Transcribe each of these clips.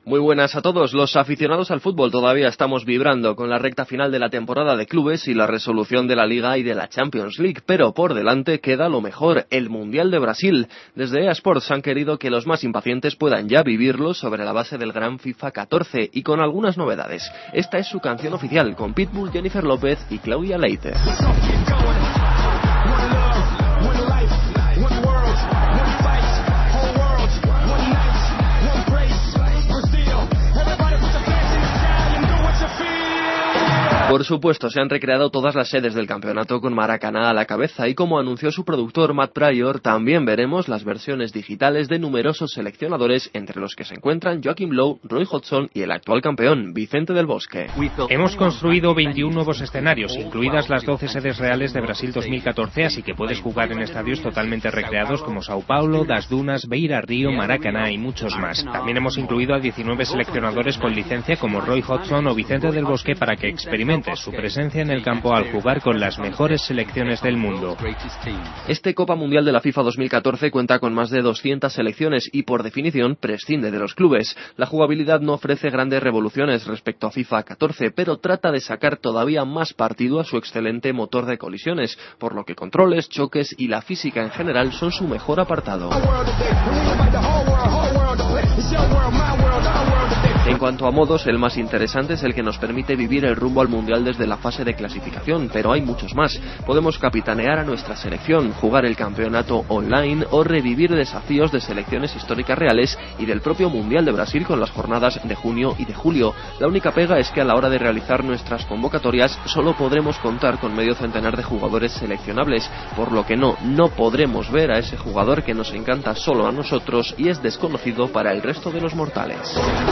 Muy buenas a todos. Los aficionados al fútbol todavía estamos vibrando con la recta final de la temporada de clubes y la resolución de la Liga y de la Champions League, pero por delante queda lo mejor, el Mundial de Brasil. Desde EA Sports han querido que los más impacientes puedan ya vivirlo sobre la base del gran FIFA 14 y con algunas novedades. Esta es su canción oficial, con Pitbull, Jennifer López y Claudia Leite. Por supuesto, se han recreado todas las sedes del campeonato con Maracaná a la cabeza y como anunció su productor Matt Pryor, también veremos las versiones digitales de numerosos seleccionadores, entre los que se encuentran Joachim Löw, Roy Hodgson y el actual campeón, Vicente del Bosque. Hemos construido 21 nuevos escenarios, incluidas las 12 sedes reales de Brasil 2014, así que puedes jugar en estadios totalmente recreados como Sao Paulo, Das Dunas, Beira Río, Maracaná y muchos más. También hemos incluido a 19 seleccionadores con licencia como Roy Hodgson o Vicente del Bosque para que experimenten su presencia en el campo al jugar con las mejores selecciones del mundo. Este Copa Mundial de la FIFA 2014 cuenta con más de 200 selecciones y por definición prescinde de los clubes. La jugabilidad no ofrece grandes revoluciones respecto a FIFA 14, pero trata de sacar todavía más partido a su excelente motor de colisiones, por lo que controles, choques y la física en general son su mejor apartado. En cuanto a modos, el más interesante es el que nos permite vivir el rumbo al Mundial desde la fase de clasificación, pero hay muchos más. Podemos capitanear a nuestra selección, jugar el campeonato online o revivir desafíos de selecciones históricas reales y del propio Mundial de Brasil con las jornadas de junio y de julio. La única pega es que a la hora de realizar nuestras convocatorias solo podremos contar con medio centenar de jugadores seleccionables, por lo que no podremos ver a ese jugador que nos encanta solo a nosotros y es desconocido para el resto de los mortales.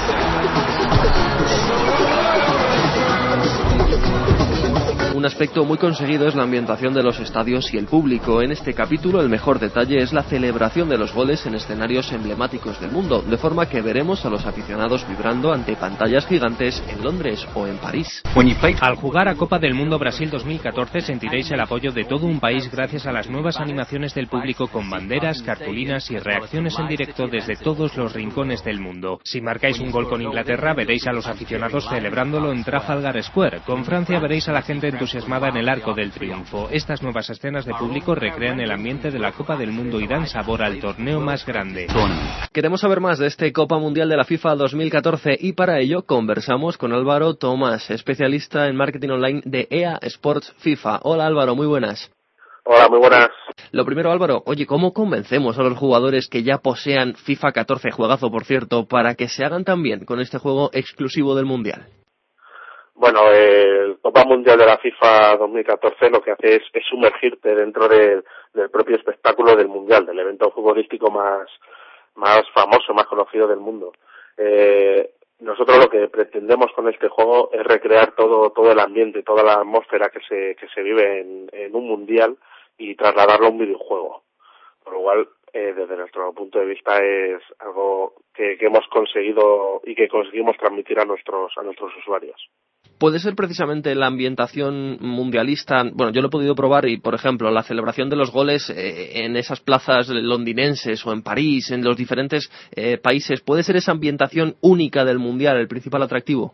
Un aspecto muy conseguido es la ambientación de los estadios y el público. En este capítulo el mejor detalle es la celebración de los goles en escenarios emblemáticos del mundo, de forma que veremos a los aficionados vibrando ante pantallas gigantes en Londres o en París. Al jugar a Copa del Mundo Brasil 2014 sentiréis el apoyo de todo un país gracias a las nuevas animaciones del público con banderas, cartulinas y reacciones en directo desde todos los rincones del mundo. Si marcáis un gol con Inglaterra veréis a los aficionados celebrándolo en Trafalgar Square. Con Francia veréis a la gente entusiasmada en el Arco del Triunfo. Estas nuevas escenas de público recrean el ambiente de la Copa del Mundo y dan sabor al torneo más grande. Queremos saber más de este Copa Mundial de la FIFA 2014 y para ello conversamos con Álvaro Tomás, especialista en marketing online de EA Sports FIFA. Hola Álvaro, muy buenas. Hola, muy buenas. Lo primero, Álvaro, oye, ¿cómo convencemos a los jugadores que ya posean FIFA 14, juegazo por cierto, para que se hagan también con este juego exclusivo del Mundial? Bueno, el Copa Mundial de la FIFA 2014 lo que hace es sumergirte dentro del propio espectáculo del Mundial, del evento futbolístico más famoso, más conocido del mundo. Nosotros lo que pretendemos con este juego es recrear todo el ambiente, toda la atmósfera que se vive en un Mundial y trasladarlo a un videojuego. Por lo cual, desde nuestro punto de vista es algo que hemos conseguido y que conseguimos transmitir a nuestros usuarios. ¿Puede ser precisamente la ambientación mundialista? Bueno, yo lo he podido probar y, por ejemplo, la celebración de los goles en esas plazas londinenses o en París, en los diferentes países, ¿puede ser esa ambientación única del Mundial el principal atractivo?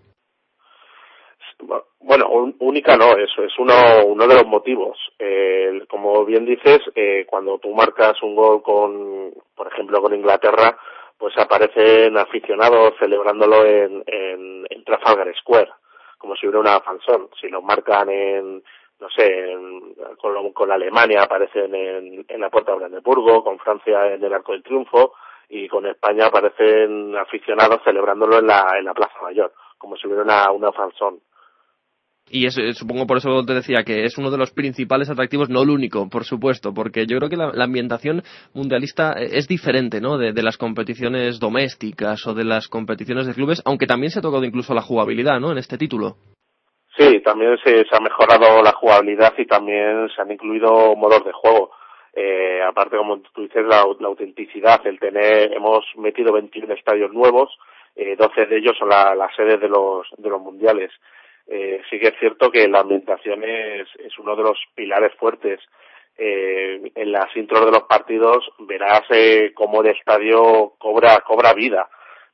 Bueno, única no, eso es uno de los motivos. Como bien dices, cuando tú marcas un gol por ejemplo, con Inglaterra, pues aparecen aficionados celebrándolo en Trafalgar Square, como si hubiera una fanzón. Si lo marcan con Alemania aparecen en la Puerta de Brandeburgo, con Francia en el Arco del Triunfo y con España aparecen aficionados celebrándolo en la Plaza Mayor, como si hubiera una fanzón. Y supongo por eso te decía que es uno de los principales atractivos, no el único, por supuesto, porque yo creo que la ambientación mundialista es diferente, ¿no? De las competiciones domésticas o de las competiciones de clubes, aunque también se ha tocado incluso la jugabilidad, ¿no? En este título. Sí, también se ha mejorado la jugabilidad y también se han incluido modos de juego. Aparte, como tú dices, la autenticidad, hemos metido 21 estadios nuevos, 12 de ellos son las sedes de los mundiales. Sí que es cierto que la ambientación es uno de los pilares fuertes. En las intros de los partidos verás cómo el estadio cobra vida.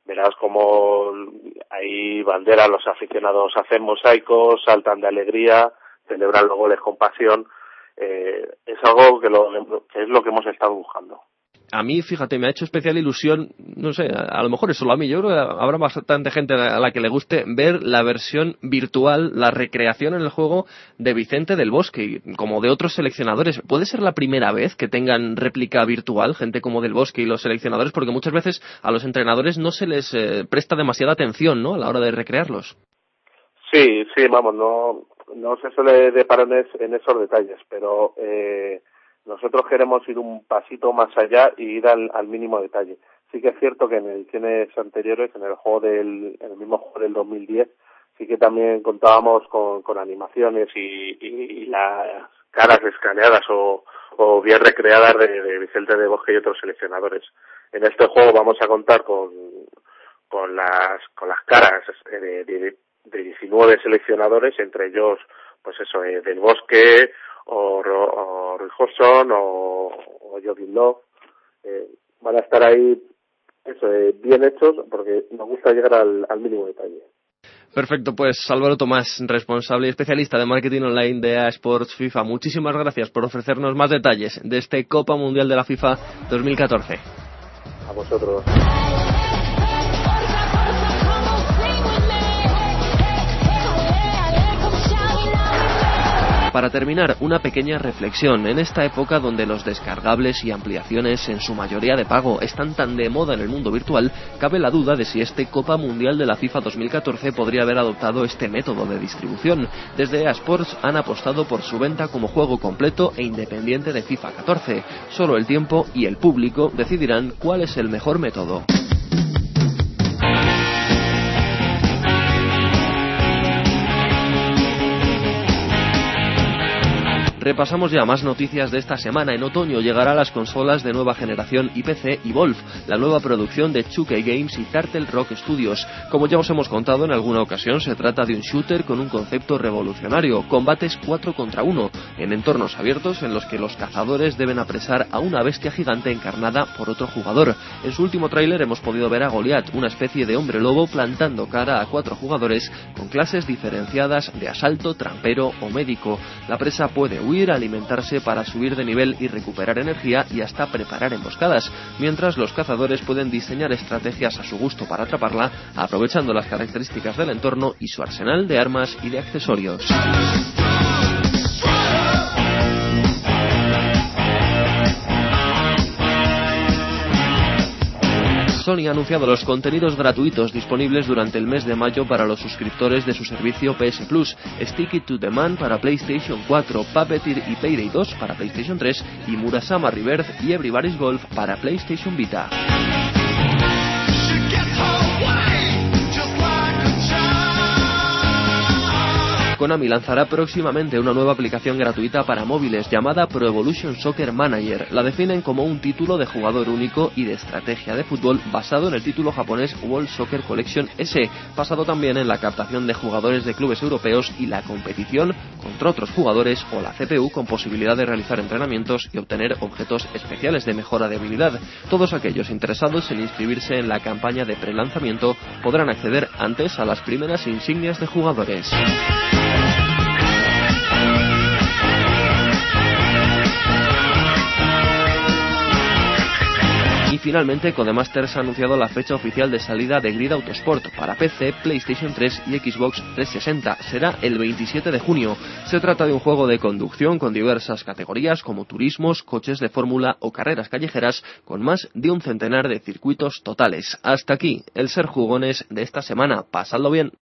verás como hay banderas, los aficionados hacen mosaicos, saltan de alegría, celebran los goles con pasión. Es algo que es lo que hemos estado buscando. A mí, fíjate, me ha hecho especial ilusión, no sé, a lo mejor es solo a mí, yo creo que habrá bastante gente a la que le guste ver la versión virtual, la recreación en el juego de Vicente del Bosque, como de otros seleccionadores. ¿Puede ser la primera vez que tengan réplica virtual, gente como del Bosque y los seleccionadores? Porque muchas veces a los entrenadores no se les presta demasiada atención, ¿no?, a la hora de recrearlos. Sí, vamos, no se suele deparar en esos detalles, pero nosotros queremos ir un pasito más allá y ir al mínimo detalle. Sí que es cierto que en ediciones anteriores, en el mismo juego del 2010, sí que también contábamos con animaciones y las caras escaneadas o bien recreadas de Vicente del Bosque y otros seleccionadores. En este juego vamos a contar con las caras de 19 seleccionadores, entre ellos, pues eso, del Bosque, o Roy Hodgson o Joachim Löw. Van a estar ahí bien hechos, porque nos gusta llegar al mínimo detalle. Perfecto, pues Álvaro Tomás, responsable y especialista de marketing online de EA Sports FIFA, muchísimas gracias por ofrecernos más detalles de este Copa Mundial de la FIFA 2014. A vosotros. Para terminar, una pequeña reflexión. En esta época donde los descargables y ampliaciones, en su mayoría de pago, están tan de moda en el mundo virtual, cabe la duda de si este Copa Mundial de la FIFA 2014 podría haber adoptado este método de distribución. Desde EA Sports han apostado por su venta como juego completo e independiente de FIFA 14. Solo el tiempo y el público decidirán cuál es el mejor método. Repasamos ya más noticias de esta semana. En otoño llegará a las consolas de nueva generación y PC Evolve, la nueva producción de 2K Games y Turtle Rock Studios. Como ya os hemos contado en alguna ocasión, se trata de un shooter con un concepto revolucionario, combates 4 contra 1, en entornos abiertos en los que los cazadores deben apresar a una bestia gigante encarnada por otro jugador. En su último tráiler hemos podido ver a Goliath, una especie de hombre lobo plantando cara a 4 jugadores con clases diferenciadas de asalto, trampero o médico. La presa puede huir, alimentarse para subir de nivel y recuperar energía y hasta preparar emboscadas, mientras los cazadores pueden diseñar estrategias a su gusto para atraparla, aprovechando las características del entorno y su arsenal de armas y de accesorios. Sony ha anunciado los contenidos gratuitos disponibles durante el mes de mayo para los suscriptores de su servicio PS Plus: Stick It to the Man para PlayStation 4, Puppeteer y Payday 2 para PlayStation 3 y Murasama Rebirth y Everybody's Golf para PlayStation Vita. Konami lanzará próximamente una nueva aplicación gratuita para móviles llamada Pro Evolution Soccer Manager. La definen como un título de jugador único y de estrategia de fútbol basado en el título japonés World Soccer Collection S, basado también en la captación de jugadores de clubes europeos y la competición contra otros jugadores o la CPU con posibilidad de realizar entrenamientos y obtener objetos especiales de mejora de habilidad. Todos aquellos interesados en inscribirse en la campaña de prelanzamiento podrán acceder antes a las primeras insignias de jugadores. Y finalmente, Codemasters ha anunciado la fecha oficial de salida de Grid Autosport para PC, PlayStation 3 y Xbox 360. Será el 27 de junio. Se trata de un juego de conducción con diversas categorías como turismos, coches de fórmula o carreras callejeras, con más de un centenar de circuitos totales. Hasta aquí el Ser Jugones de esta semana. Pasadlo bien.